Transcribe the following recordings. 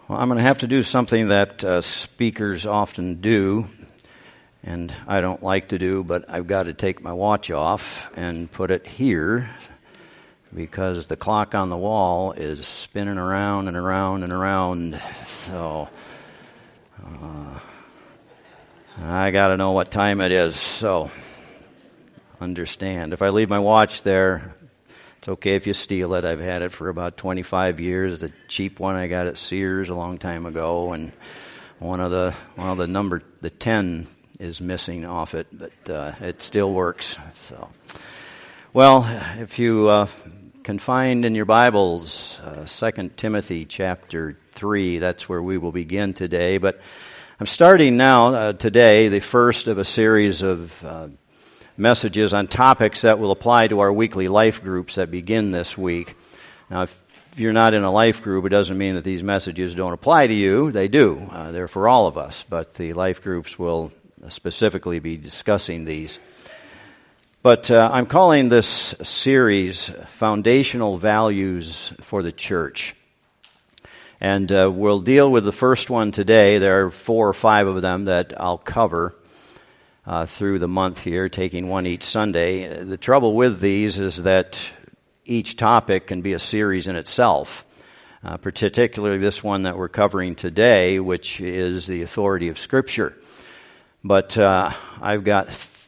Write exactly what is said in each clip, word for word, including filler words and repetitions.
Well, I'm going to have to do something that uh, speakers often do, and I don't like to do, but I've got to take my watch off and put it here because the clock on the wall is spinning around and around and around. So uh, I got to know what time it is. So understand. If I leave my watch there, it's okay if you steal it. I've had it for about twenty-five years. The cheap one I got at Sears a long time ago, and one of the well, the number the ten is missing off it, but uh, it still works. So, well, if you uh, can find in your Bibles, uh, Second Timothy chapter three, that's where we will begin today. But I'm starting now uh, today the first of a series of Uh, messages on topics that will apply to our weekly life groups that begin this week. Now, if you're not in a life group, it doesn't mean that these messages don't apply to you. They do. Uh, they're for all of us, but the life groups will specifically be discussing these. But uh, I'm calling this series Foundational Values for the Church. And uh, we'll deal with the first one today. There are four or five of them that I'll cover Uh, through the month here, taking one each Sunday. The trouble with these is that each topic can be a series in itself, uh, particularly this one that we're covering today, which is the authority of Scripture. But uh, I've got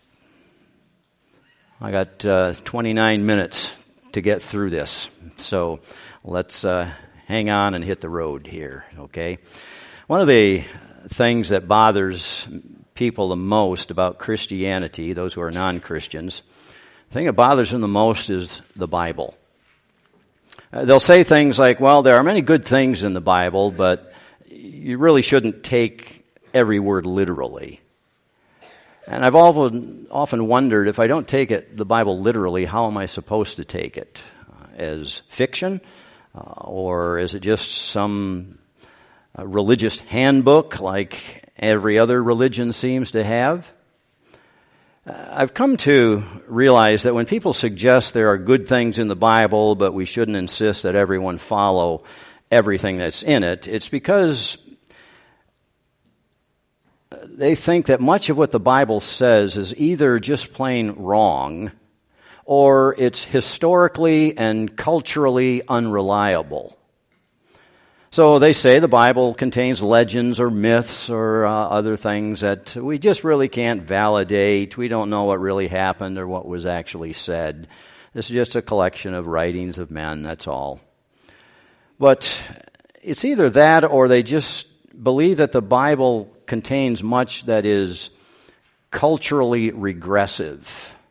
I got uh, twenty-nine minutes to get through this, so let's uh, hang on and hit the road here, okay? One of the things that bothers people the most about Christianity, those who are non-Christians, the thing that bothers them the most is the Bible. Uh, they'll say things like, well, there are many good things in the Bible, but you really shouldn't take every word literally. And I've often, often wondered, if I don't take it, the Bible literally, how am I supposed to take it? Uh, as fiction? Uh, or is it just some uh, religious handbook like every other religion seems to have? Uh, I've come to realize that when people suggest there are good things in the Bible, but we shouldn't insist that everyone follow everything that's in it, it's because they think that much of what the Bible says is either just plain wrong, or it's historically and culturally unreliable. So they say the Bible contains legends or myths or uh, other things that we just really can't validate. We don't know what really happened or what was actually said. This is just a collection of writings of men, that's all. But it's either that or they just believe that the Bible contains much that is culturally regressive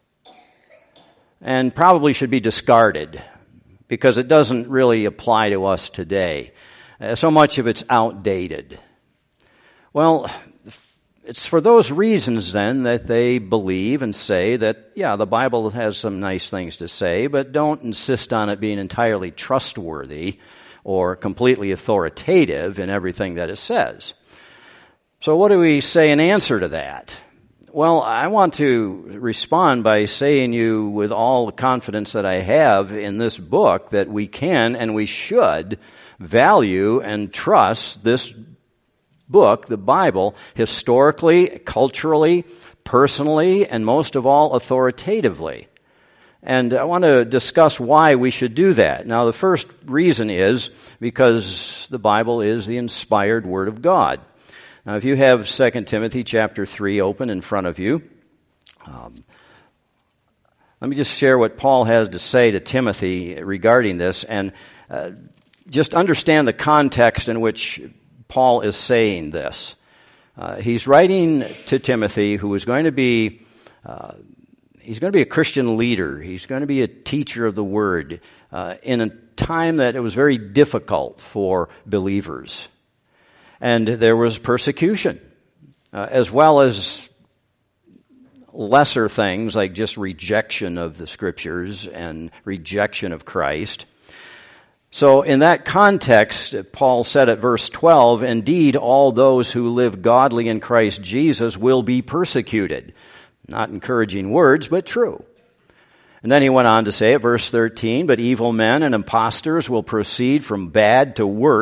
and probably should be discarded because it doesn't really apply to us today. Uh, so much of it's outdated. Well, it's for those reasons then that they believe and say that, yeah, the Bible has some nice things to say, but don't insist on it being entirely trustworthy or completely authoritative in everything that it says. So what do we say in answer to that? Well, I want to respond by saying you with all the confidence that I have in this book that we can and we should value and trust this book, the Bible, historically, culturally, personally, and most of all, authoritatively. And I want to discuss why we should do that. Now, the first reason is because the Bible is the inspired Word of God. Now, if you have Second Timothy chapter three open in front of you, um, let me just share what Paul has to say to Timothy regarding this, and uh, just understand the context in which Paul is saying this. Uh, he's writing to Timothy, who is going to be uh, he's going to be a Christian leader. He's going to be a teacher of the Word uh, in a time that it was very difficult for believers. And there was persecution, uh, as well as lesser things like just rejection of the Scriptures and rejection of Christ. So in that context, Paul said at verse twelve, "Indeed, all those who live godly in Christ Jesus will be persecuted." Not encouraging words, but true. And then he went on to say at verse thirteen, "But evil men and impostors will proceed from bad to worse,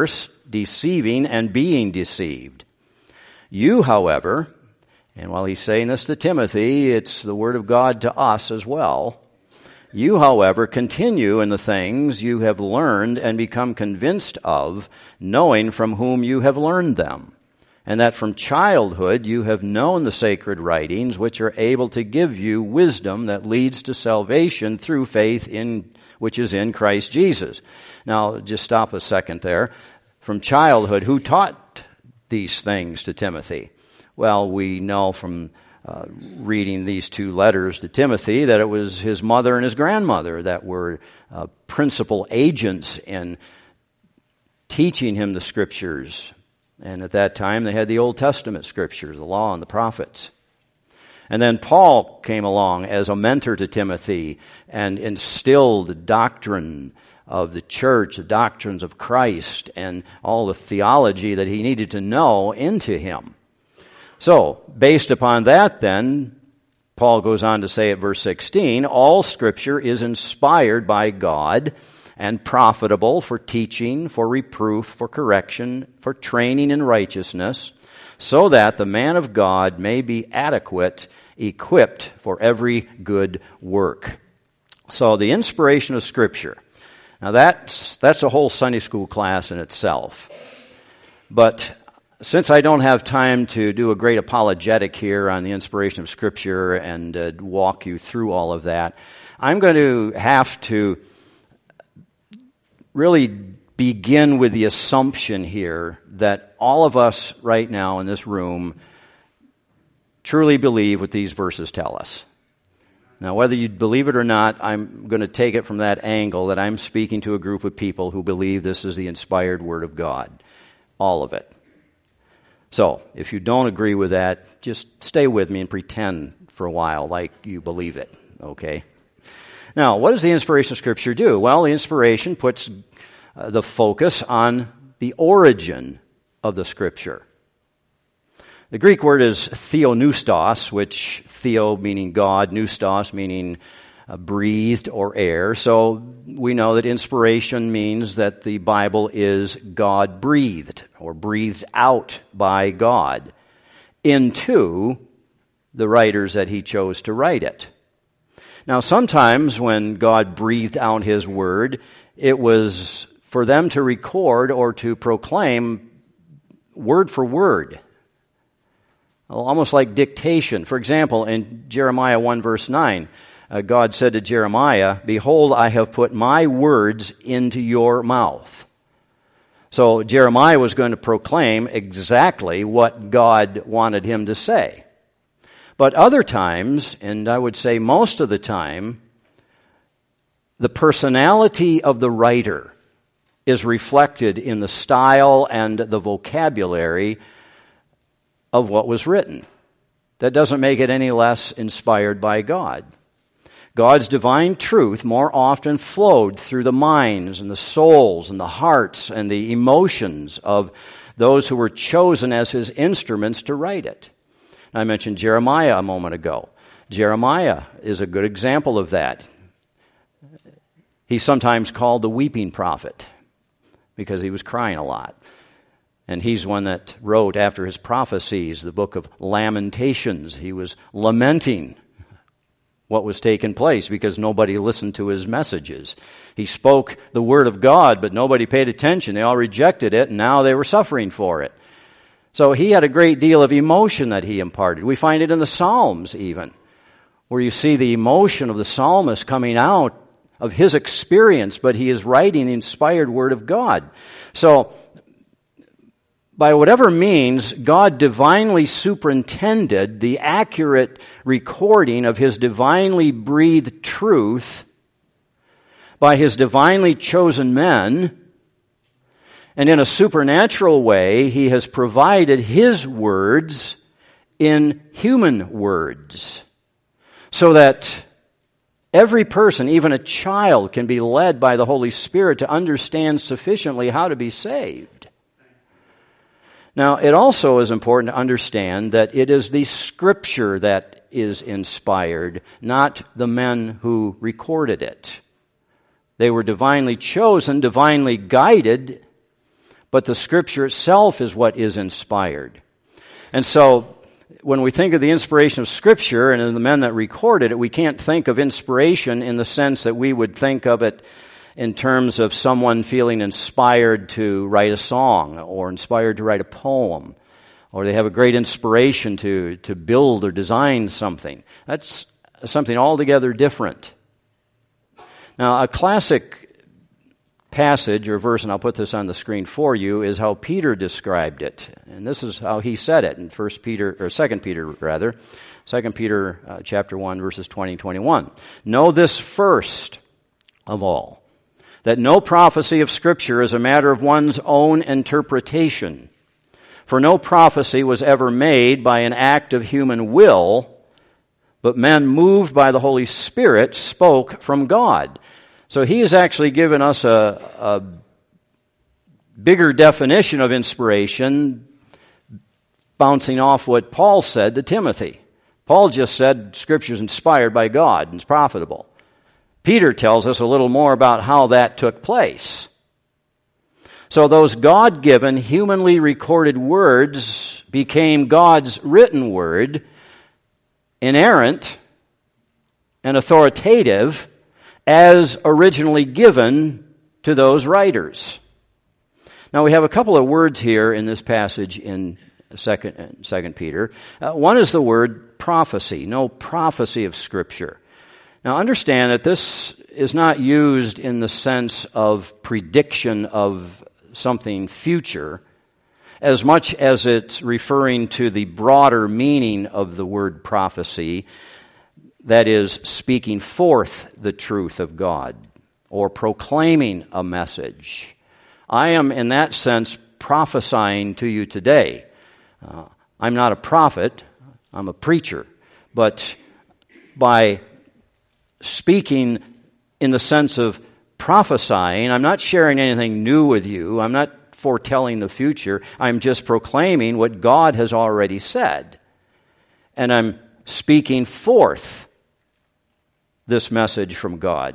deceiving and being deceived. You, however, and while he's saying this to Timothy, it's the word of God to us as well. You, however, continue in the things you have learned and become convinced of, knowing from whom you have learned them, and that from childhood you have known the sacred writings, which are able to give you wisdom that leads to salvation through faith in which is in Christ Jesus. Now, just stop a second there. From childhood, who taught these things to Timothy? Well, we know from uh, reading these two letters to Timothy that it was his mother and his grandmother that were uh, principal agents in teaching him the Scriptures. And at that time, they had the Old Testament Scriptures, the law and the prophets. And then Paul came along as a mentor to Timothy and instilled the doctrine of the church, the doctrines of Christ, and all the theology that he needed to know into him. So, based upon that then, Paul goes on to say at verse sixteen, all Scripture is inspired by God and profitable for teaching, for reproof, for correction, for training in righteousness, so that the man of God may be adequate, equipped for every good work. So the inspiration of Scripture. Now that's, that's a whole Sunday school class in itself. But since I don't have time to do a great apologetic here on the inspiration of Scripture and uh, walk you through all of that, I'm going to have to really begin with the assumption here that all of us right now in this room truly believe what these verses tell us. Now, whether you believe it or not, I'm going to take it from that angle that I'm speaking to a group of people who believe this is the inspired Word of God. All of it. So, if you don't agree with that, just stay with me and pretend for a while like you believe it, okay? Now, what does the inspiration of Scripture do? Well, the inspiration puts uh, the focus on the origin of the Scripture. The Greek word is theopneustos, which theo meaning God, pneustos meaning uh, breathed or air. So we know that inspiration means that the Bible is God-breathed or breathed out by God into the writers that He chose to write it. Now, sometimes when God breathed out His Word, it was for them to record or to proclaim word for word, almost like dictation. For example, in Jeremiah one verse nine, uh, God said to Jeremiah, "Behold, I have put my words into your mouth." So Jeremiah was going to proclaim exactly what God wanted him to say. But other times, and I would say most of the time, the personality of the writer is reflected in the style and the vocabulary of what was written. That doesn't make it any less inspired by God. God's divine truth more often flowed through the minds and the souls and the hearts and the emotions of those who were chosen as His instruments to write it. I mentioned Jeremiah a moment ago. Jeremiah is a good example of that. He's sometimes called the weeping prophet because he was crying a lot. And he's one that wrote after his prophecies the book of Lamentations. He was lamenting what was taking place because nobody listened to his messages. He spoke the word of God, but nobody paid attention. They all rejected it, and now they were suffering for it. So he had a great deal of emotion that he imparted. We find it in the Psalms even, where you see the emotion of the psalmist coming out of his experience, but he is writing the inspired word of God. So, by whatever means, God divinely superintended the accurate recording of His divinely breathed truth by His divinely chosen men. And in a supernatural way, He has provided His words in human words, so that every person, even a child, can be led by the Holy Spirit to understand sufficiently how to be saved. Now, it also is important to understand that it is the Scripture that is inspired, not the men who recorded it. They were divinely chosen, divinely guided, but the Scripture itself is what is inspired. And so, when we think of the inspiration of Scripture and of the men that recorded it, we can't think of inspiration in the sense that we would think of it in terms of someone feeling inspired to write a song or inspired to write a poem, or they have a great inspiration to, to build or design something. That's something altogether different. Now, a classic passage or verse, and I'll put this on the screen for you, is how Peter described it. And this is how he said it in First Peter, or Second Peter rather, Second Peter uh, chapter one, verses twenty and twenty-one. Know this first of all, that no prophecy of Scripture is a matter of one's own interpretation. For no prophecy was ever made by an act of human will, but men moved by the Holy Spirit spoke from God. So he has actually given us a, a bigger definition of inspiration, bouncing off what Paul said to Timothy. Paul just said Scripture is inspired by God and it's profitable. Peter tells us a little more about how that took place. So those God-given, humanly recorded words became God's written word, inerrant and authoritative, as originally given to those writers. Now we have a couple of words here in this passage in Second, Second Peter. Uh, one is the word prophecy, no prophecy of Scripture. Now understand that this is not used in the sense of prediction of something future, as much as it's referring to the broader meaning of the word prophecy, that is, speaking forth the truth of God, or proclaiming a message. I am, in that sense, prophesying to you today. Uh, I'm not a prophet, I'm a preacher, but by speaking in the sense of prophesying, I'm not sharing anything new with you, I'm not foretelling the future, I'm just proclaiming what God has already said. And I'm speaking forth this message from God.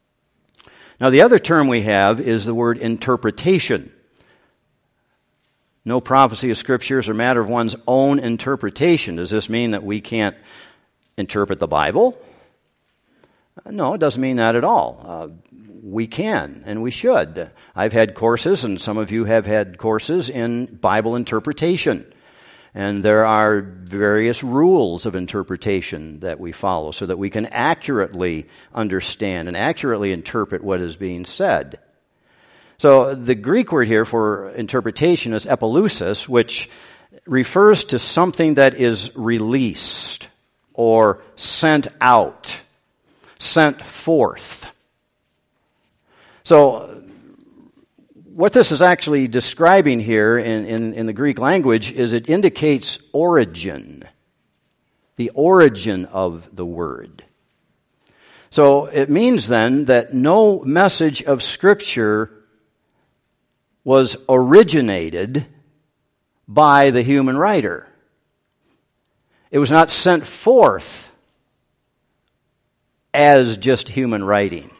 Now the other term we have is the word interpretation. No prophecy of Scripture is a matter of one's own interpretation. Does this mean that we can't interpret the Bible? No, it doesn't mean that at all. Uh, we can, and we should. I've had courses, and some of you have had courses in Bible interpretation. And there are various rules of interpretation that we follow so that we can accurately understand and accurately interpret what is being said. So the Greek word here for interpretation is epileusis, which refers to something that is released or sent out, sent forth. So what this is actually describing here in, in, in the Greek language is it indicates origin, the origin of the word. So it means then that no message of Scripture was originated by the human writer. It was not sent forth as just human writing.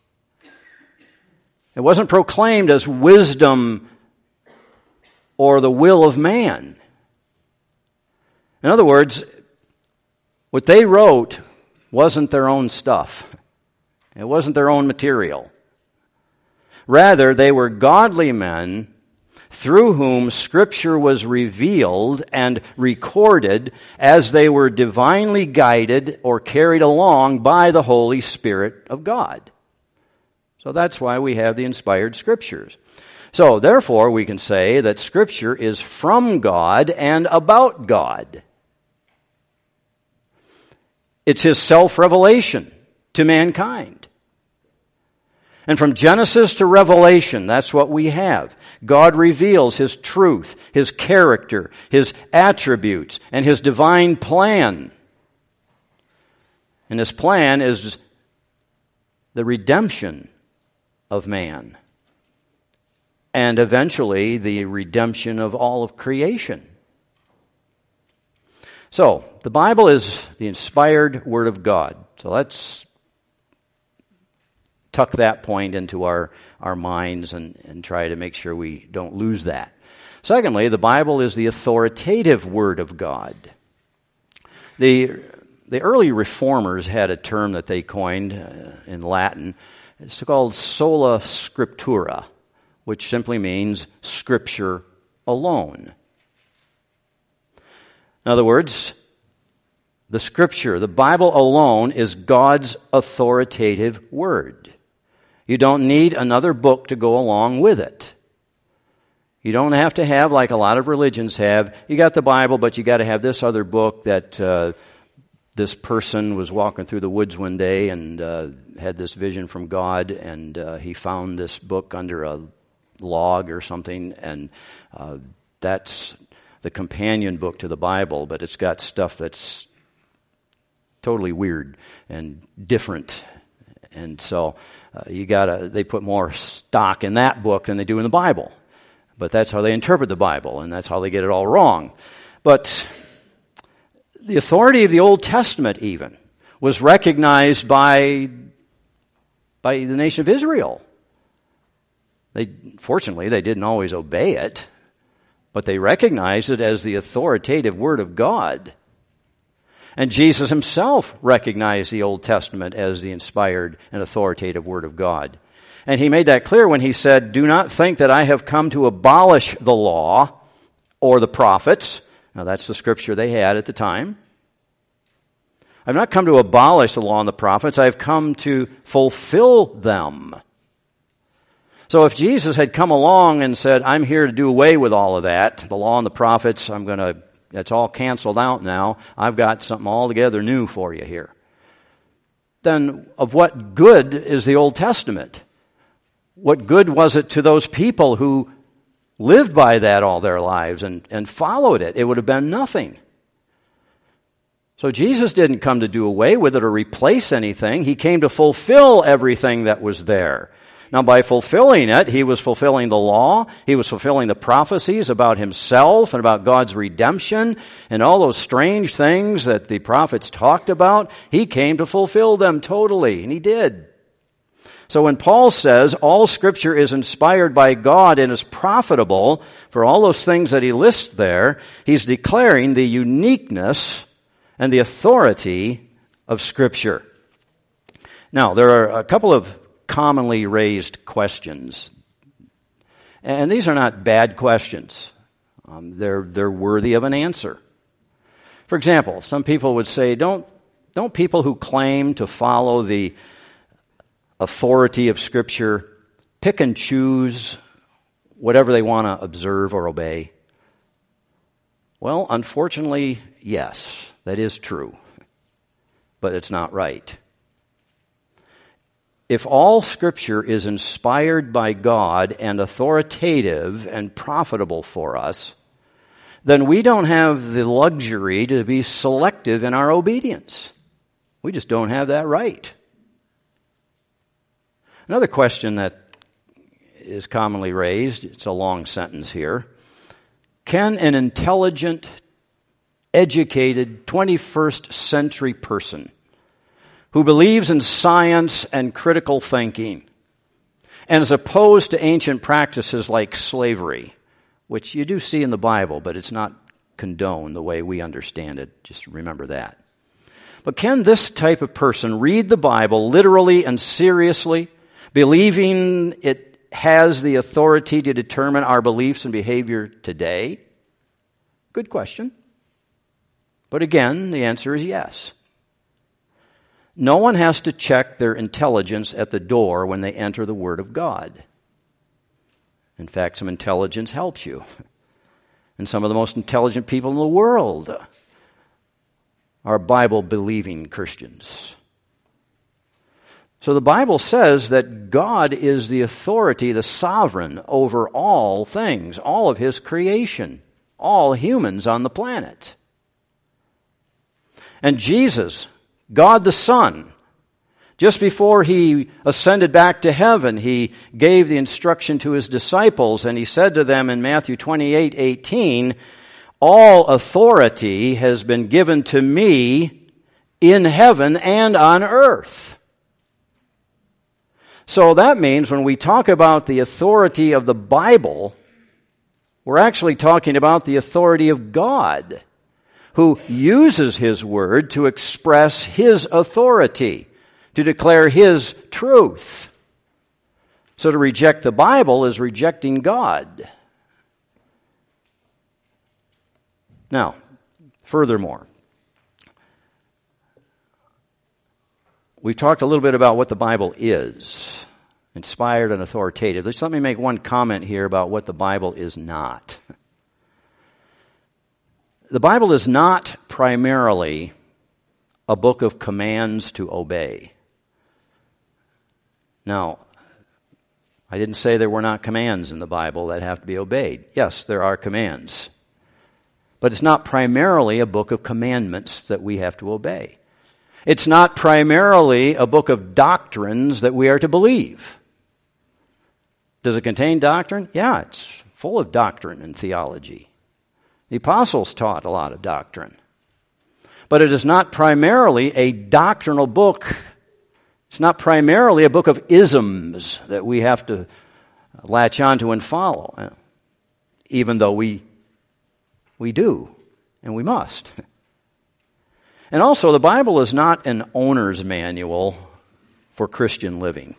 It wasn't proclaimed as wisdom or the will of man. In other words, what they wrote wasn't their own stuff. It wasn't their own material. Rather, they were godly men through whom Scripture was revealed and recorded as they were divinely guided or carried along by the Holy Spirit of God. So that's why we have the inspired Scriptures. So therefore, we can say that Scripture is from God and about God. It's His self-revelation to mankind. And from Genesis to Revelation, that's what we have. God reveals His truth, His character, His attributes, and His divine plan. And His plan is the redemption of man, and eventually the redemption of all of creation. So, the Bible is the inspired Word of God. So let's tuck that point into our, our minds and, and try to make sure we don't lose that. Secondly, the Bible is the authoritative Word of God. The, the early reformers had a term that they coined uh, in Latin. It's called sola scriptura, which simply means Scripture alone. In other words, the Scripture, the Bible alone, is God's authoritative Word. You don't need another book to go along with it. You don't have to have, like a lot of religions have, you got the Bible, but you got to have this other book that uh, this person was walking through the woods one day and uh, had this vision from God, and uh, he found this book under a log or something, and uh, that's the companion book to the Bible, but it's got stuff that's totally weird and different. And so uh, you gotta, they put more stock in that book than they do in the Bible. But that's how they interpret the Bible, and that's how they get it all wrong. But the authority of the Old Testament even was recognized by, by the nation of Israel. They, fortunately, they didn't always obey it, but they recognized it as the authoritative Word of God. And Jesus himself recognized the Old Testament as the inspired and authoritative Word of God. And he made that clear when he said, "Do not think that I have come to abolish the law or the prophets." Now that's the scripture they had at the time. "I've not come to abolish the law and the prophets. I have come to fulfill them." So if Jesus had come along and said, "I'm here to do away with all of that, the law and the prophets, I'm going to, that's all canceled out now. I've got something altogether new for you here," then of what good is the Old Testament? What good was it to those people who lived by that all their lives and, and followed it? It would have been nothing. So Jesus didn't come to do away with it or replace anything. He came to fulfill everything that was there. Now, by fulfilling it, he was fulfilling the law, he was fulfilling the prophecies about himself and about God's redemption and all those strange things that the prophets talked about. He came to fulfill them totally, and he did. So when Paul says all Scripture is inspired by God and is profitable for all those things that he lists there, he's declaring the uniqueness and the authority of Scripture. Now, there are a couple of commonly raised questions. And these are not bad questions. Um, they're, they're worthy of an answer. For example, some people would say, don't, don't people who claim to follow the authority of Scripture pick and choose whatever they want to observe or obey? Well, unfortunately, yes, that is true. But it's not right. If all Scripture is inspired by God and authoritative and profitable for us, then we don't have the luxury to be selective in our obedience. We just don't have that right. Another question that is commonly raised, it's a long sentence here. Can an intelligent, educated, twenty-first century person who believes in science and critical thinking and is opposed to ancient practices like slavery, which you do see in the Bible, but it's not condoned the way we understand it, just remember that. But can this type of person read the Bible literally and seriously, believing it has the authority to determine our beliefs and behavior today? Good question. But again, the answer is yes. No one has to check their intelligence at the door when they enter the Word of God. In fact, some intelligence helps you. And some of the most intelligent people in the world are Bible-believing Christians. So the Bible says that God is the authority, the sovereign over all things, all of His creation, all humans on the planet. And Jesus, God the Son, just before He ascended back to heaven, He gave the instruction to His disciples, and He said to them in Matthew twenty-eight eighteen, "All authority has been given to me in heaven and on earth." So that means when we talk about the authority of the Bible, we're actually talking about the authority of God, who uses His Word to express His authority, to declare His truth. So to reject the Bible is rejecting God. Now, furthermore, we've talked a little bit about what the Bible is, inspired and authoritative. Let's let me make one comment here about what the Bible is not. The Bible is not primarily a book of commands to obey. Now, I didn't say there were not commands in the Bible that have to be obeyed. Yes, there are commands. But it's not primarily a book of commandments that we have to obey. It's not primarily a book of doctrines that we are to believe. Does it contain doctrine? Yeah, it's full of doctrine and theology. The apostles taught a lot of doctrine. But it is not primarily a doctrinal book. It's not primarily a book of isms that we have to latch onto and follow, even though we, we do, and we must. And also, the Bible is not an owner's manual for Christian living.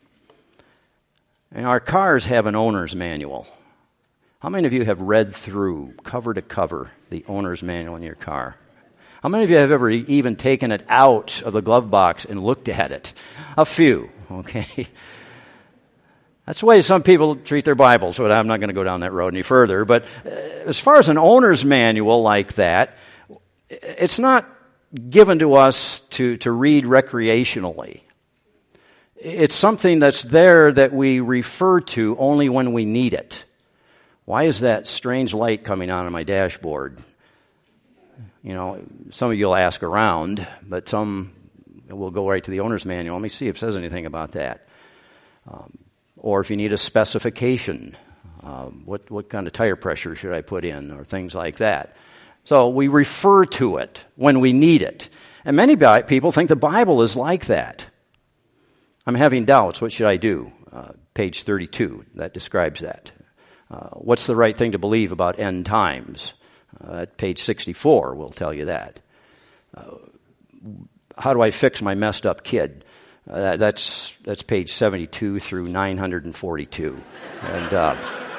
And our cars have an owner's manual. How many of you have read through, cover to cover, the owner's manual in your car? How many of you have ever even taken it out of the glove box and looked at it? A few, okay? That's the way some people treat their Bibles, but I'm not going to go down that road any further. But as far as an owner's manual like that, it's not given to us to, to read recreationally. It's something that's there that we refer to only when we need it. Why is that strange light coming on on my dashboard? You know, some of you will ask around, but some will go right to the owner's manual. Let me see if it says anything about that. Um, or if you need a specification, um, what, what kind of tire pressure should I put in, or things like that. So we refer to it when we need it. And many people think the Bible is like that. I'm having doubts. What should I do? Uh, page thirty-two, that describes that. Uh, what's the right thing to believe about end times? Uh, at page sixty-four will tell you that. Uh, how do I fix my messed up kid? Uh, that's that's page seventy-two through nine hundred forty-two. And uh,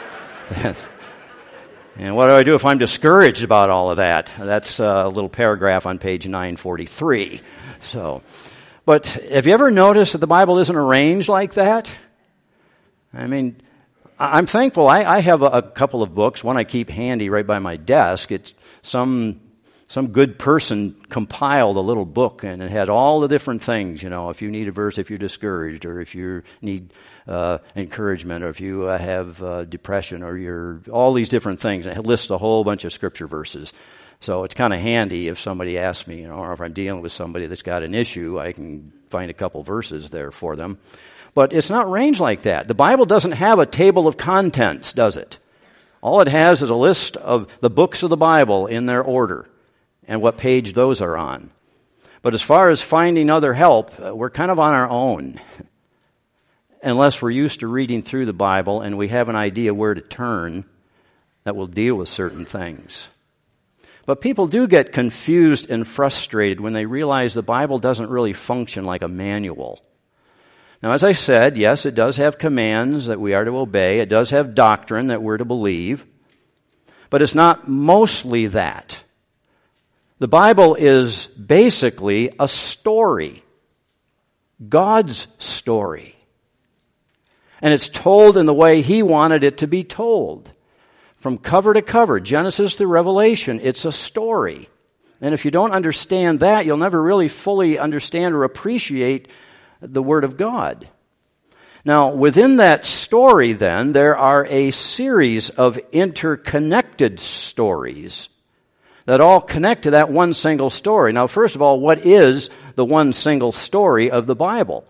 and what do I do if I'm discouraged about all of that? That's a little paragraph on page nine forty-three. So, but have you ever noticed that the Bible isn't arranged like that? I mean, I'm thankful. I, I have a, a couple of books. One I keep handy right by my desk. It's some some good person compiled a little book, and it had all the different things. You know, if you need a verse, if you're discouraged, or if you need uh, encouragement, or if you uh, have uh, depression, or you're all these different things. And it lists a whole bunch of scripture verses. So it's kind of handy if somebody asks me, you know, or if I'm dealing with somebody that's got an issue, I can find a couple verses there for them. But it's not arranged like that. The Bible doesn't have a table of contents, does it? All it has is a list of the books of the Bible in their order and what page those are on. But as far as finding other help, we're kind of on our own. Unless we're used to reading through the Bible and we have an idea where to turn that will deal with certain things. But people do get confused and frustrated when they realize the Bible doesn't really function like a manual. Now, as I said, yes, it does have commands that we are to obey. It does have doctrine that we're to believe. But it's not mostly that. The Bible is basically a story. God's story. And it's told in the way He wanted it to be told. From cover to cover, Genesis to Revelation, it's a story. And if you don't understand that, you'll never really fully understand or appreciate the Word of God. Now, within that story, then, there are a series of interconnected stories that all connect to that one single story. Now, first of all, what is the one single story of the Bible?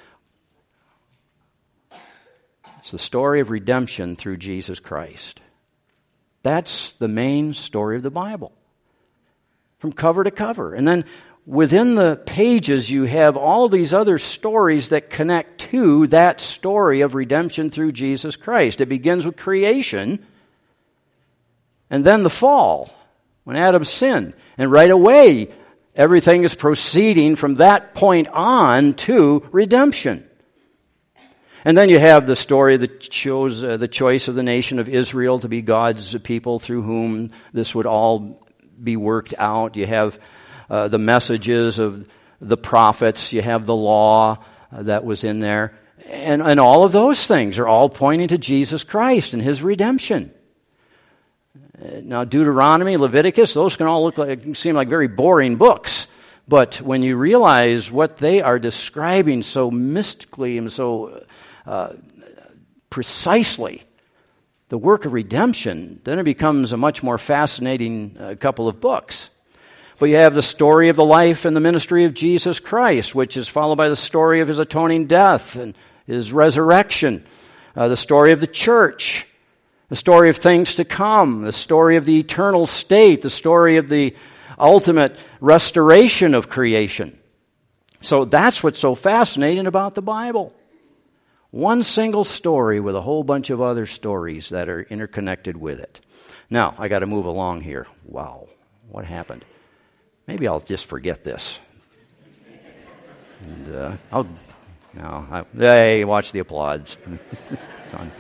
It's the story of redemption through Jesus Christ. That's the main story of the Bible, from cover to cover. And then within the pages you have all these other stories that connect to that story of redemption through Jesus Christ. It begins with creation, and then the fall, when Adam sinned. And right away, everything is proceeding from that point on to redemption. And then you have the story that shows uh, the choice of the nation of Israel to be God's people through whom this would all be worked out. You have uh, the messages of the prophets. You have the law uh, that was in there. And, and all of those things are all pointing to Jesus Christ and His redemption. Now, Deuteronomy, Leviticus, those can all look like, seem like very boring books. But when you realize what they are describing so mystically and so uh, precisely, the work of redemption, then it becomes a much more fascinating uh, couple of books. But you have the story of the life and the ministry of Jesus Christ, which is followed by the story of His atoning death and His resurrection, uh, the story of the church, the story of things to come, the story of the eternal state, the story of the ultimate restoration of creation. So that's what's so fascinating about the Bible. One single story with a whole bunch of other stories that are interconnected with it. Now, I got to move along here. Wow, what happened? Maybe I'll just forget this. And uh, I'll, no, I, hey, watch the applause. It's on.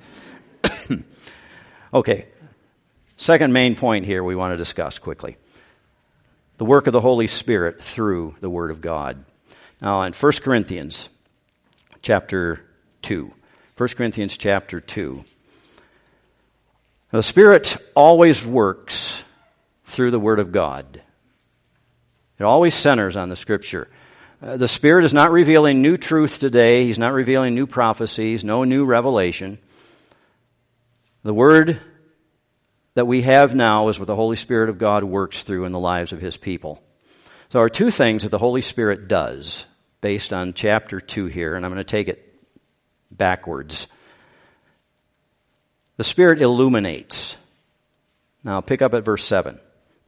Okay, second main point here we want to discuss quickly. The work of the Holy Spirit through the Word of God. Now, in First Corinthians chapter two, First Corinthians chapter two, the Spirit always works through the Word of God. It always centers on the Scripture. Uh, the Spirit is not revealing new truth today. He's not revealing new prophecies, no new revelation. The Word that we have now is what the Holy Spirit of God works through in the lives of His people. So there are two things that the Holy Spirit does based on chapter two here, and I'm going to take it backwards. The Spirit illuminates. Now pick up at verse seven.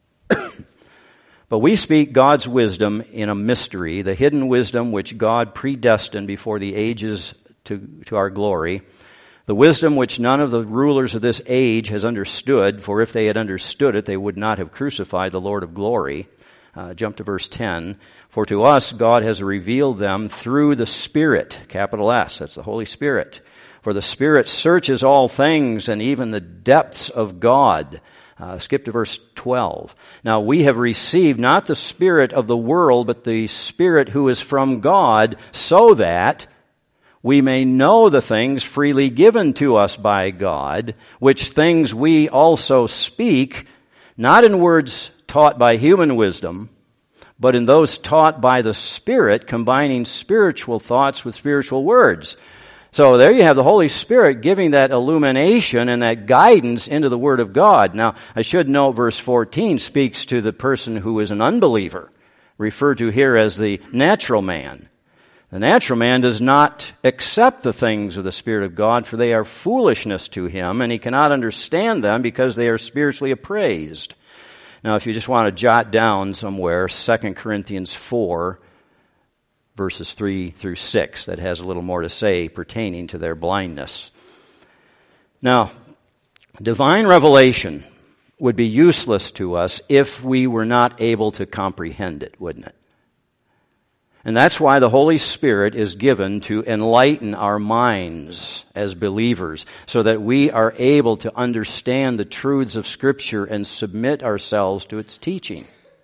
But we speak God's wisdom in a mystery, the hidden wisdom which God predestined before the ages to, to our glory, the wisdom which none of the rulers of this age has understood, for if they had understood it, they would not have crucified the Lord of glory. Uh, jump to verse ten. For to us God has revealed them through the Spirit, capital S, that's the Holy Spirit. For the Spirit searches all things and even the depths of God. Uh, skip to verse twelve. Now we have received not the spirit of the world, but the Spirit who is from God, so that we may know the things freely given to us by God, which things we also speak, not in words taught by human wisdom, but in those taught by the Spirit, combining spiritual thoughts with spiritual words. So there you have the Holy Spirit giving that illumination and that guidance into the Word of God. Now, I should note verse fourteen speaks to the person who is an unbeliever, referred to here as the natural man. The natural man does not accept the things of the Spirit of God, for they are foolishness to him, and he cannot understand them because they are spiritually appraised. Now, if you just want to jot down somewhere, Second Corinthians four, verses three through six, that has a little more to say pertaining to their blindness. Now, divine revelation would be useless to us if we were not able to comprehend it, wouldn't it? And that's why the Holy Spirit is given to enlighten our minds as believers, so that we are able to understand the truths of Scripture and submit ourselves to its teaching.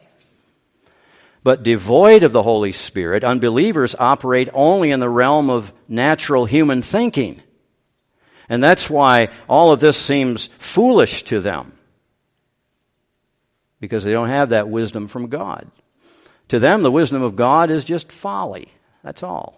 But devoid of the Holy Spirit, unbelievers operate only in the realm of natural human thinking. And that's why all of this seems foolish to them, because they don't have that wisdom from God. To them, the wisdom of God is just folly. That's all.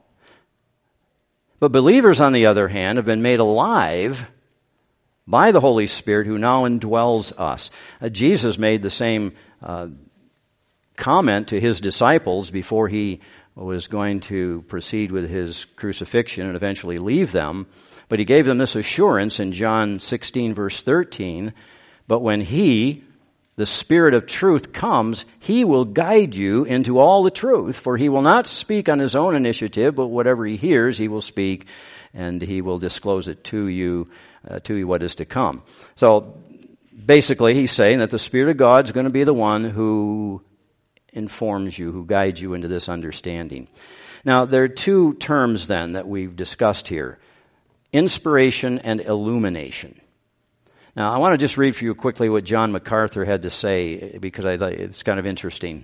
But believers, on the other hand, have been made alive by the Holy Spirit who now indwells us. Uh, Jesus made the same uh, comment to his disciples before he was going to proceed with his crucifixion and eventually leave them. But he gave them this assurance in John sixteen, verse thirteen. But when he, the Spirit of truth comes, He will guide you into all the truth, for He will not speak on His own initiative, but whatever He hears, He will speak, and He will disclose it to you, uh, to you what is to come. So, basically, He's saying that the Spirit of God is going to be the one who informs you, who guides you into this understanding. Now, there are two terms, then, that we've discussed here. Inspiration and illumination. Now, I want to just read for you quickly what John MacArthur had to say, because I thought it's kind of interesting.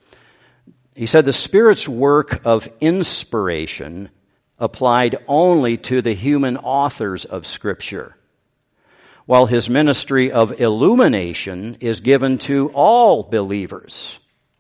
He said, the Spirit's work of inspiration applied only to the human authors of Scripture, while His ministry of illumination is given to all believers.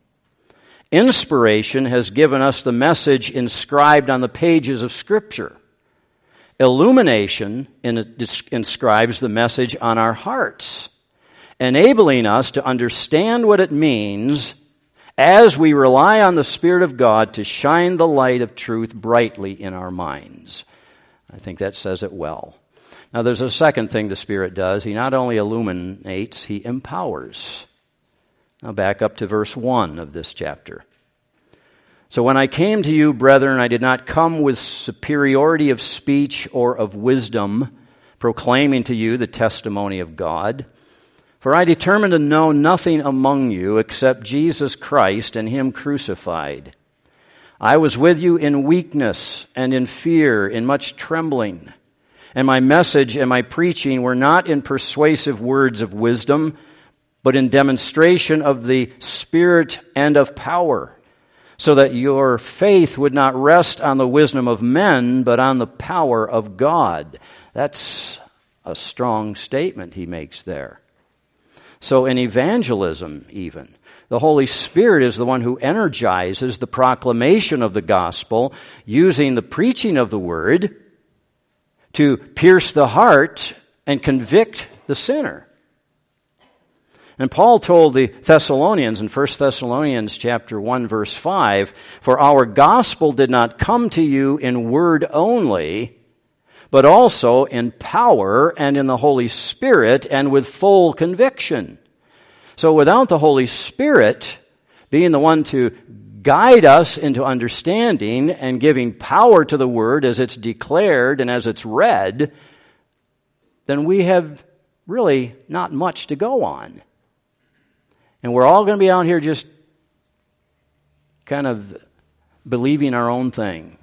Inspiration has given us the message inscribed on the pages of Scripture. Illumination inscribes the message on our hearts, enabling us to understand what it means as we rely on the Spirit of God to shine the light of truth brightly in our minds. I think that says it well. Now, there's a second thing the Spirit does. He not only illuminates, He empowers. Now, back up to verse one of this chapter. So when I came to you, brethren, I did not come with superiority of speech or of wisdom, proclaiming to you the testimony of God. For I determined to know nothing among you except Jesus Christ and Him crucified. I was with you in weakness and in fear, in much trembling. And my message and my preaching were not in persuasive words of wisdom, but in demonstration of the Spirit and of power, so that your faith would not rest on the wisdom of men, but on the power of God. That's a strong statement he makes there. So in evangelism even, the Holy Spirit is the one who energizes the proclamation of the gospel, using the preaching of the word to pierce the heart and convict the sinner. And Paul told the Thessalonians in First Thessalonians chapter one, verse five, for our gospel did not come to you in word only, but also in power and in the Holy Spirit and with full conviction. So without the Holy Spirit being the one to guide us into understanding and giving power to the word as it's declared and as it's read, then we have really not much to go on. And we're all going to be out here just kind of believing our own thing.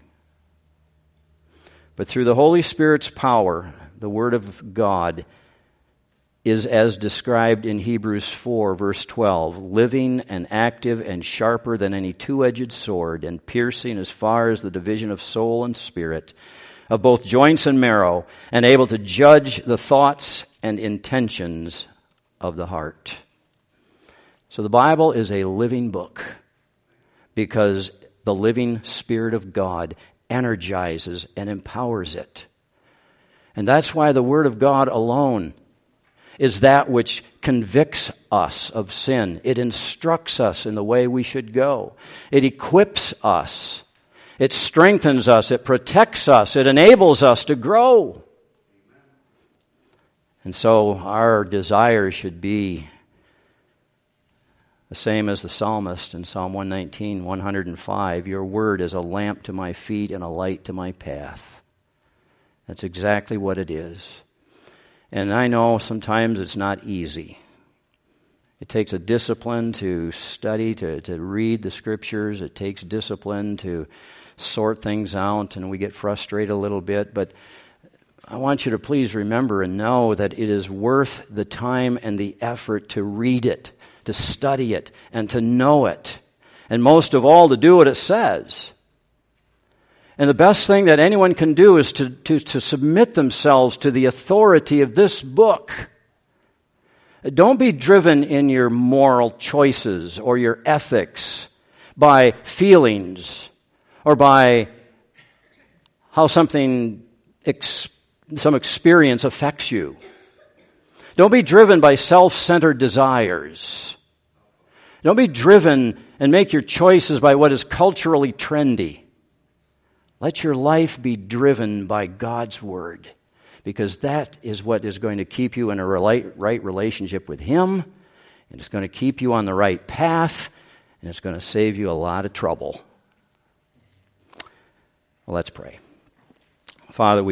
But through the Holy Spirit's power, the Word of God is as described in Hebrews four, verse twelve, living and active and sharper than any two-edged sword, and piercing as far as the division of soul and spirit, of both joints and marrow, and able to judge the thoughts and intentions of the heart. So the Bible is a living book because the living Spirit of God energizes and empowers it. And that's why the Word of God alone is that which convicts us of sin. It instructs us in the way we should go. It equips us. It strengthens us. It protects us. It enables us to grow. And so our desire should be the same as the psalmist in Psalm one nineteen, one oh five, your word is a lamp to my feet and a light to my path. That's exactly what it is. And I know sometimes it's not easy. It takes a discipline to study, to, to read the Scriptures. It takes discipline to sort things out, and we get frustrated a little bit. But I want you to please remember and know that it is worth the time and the effort to read it, to study it, and to know it. And most of all, to do what it says. And the best thing that anyone can do is to, to, to submit themselves to the authority of this book. Don't be driven in your moral choices or your ethics by feelings or by how something, ex, some experience affects you. Don't be driven by self-centered desires. Don't be driven and make your choices by what is culturally trendy. Let your life be driven by God's Word, because that is what is going to keep you in a right relationship with Him and it's going to keep you on the right path, and it's going to save you a lot of trouble. Well, let's pray. Father, we